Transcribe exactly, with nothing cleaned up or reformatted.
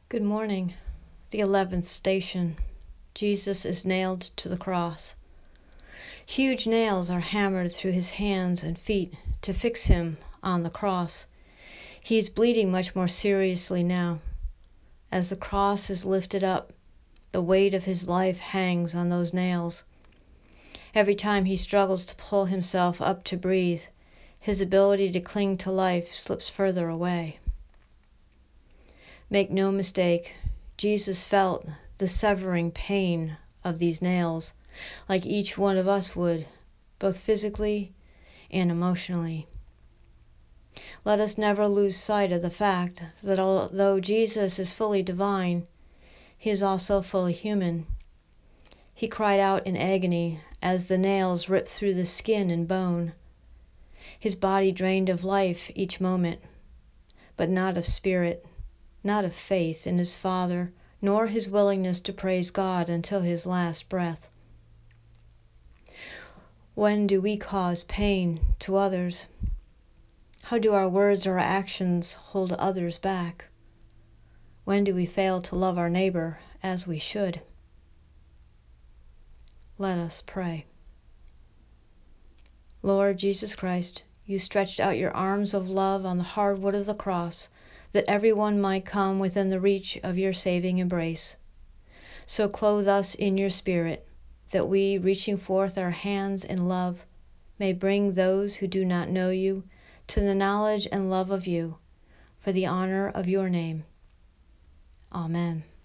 Good morning. The eleventh station. Jesus is nailed to the cross. Huge nails are hammered through his hands and feet to fix him on the cross. He is bleeding much more seriously now. As the cross is lifted up, the weight of his life hangs on those nails. Every time he struggles to pull himself up to breathe, his ability to cling to life slips further away. Make no mistake, Jesus felt the severing pain of these nails, like each one of us would, both physically and emotionally. Let us never lose sight of the fact that although Jesus is fully divine, he is also fully human. He cried out in agony as the nails ripped through the skin and bone. His body drained of life each moment, but not of spirit, not of faith in his Father, nor his willingness to praise God until his last breath. When do we cause pain to others? How do our words or our actions hold others back? When do we fail to love our neighbor as we should? Let us pray. Lord Jesus Christ, you stretched out your arms of love on the hard wood of the cross, that everyone might come within the reach of your saving embrace. So clothe us in your Spirit, that we, reaching forth our hands in love, may bring those who do not know you to the knowledge and love of you, for the honor of your name. Amen.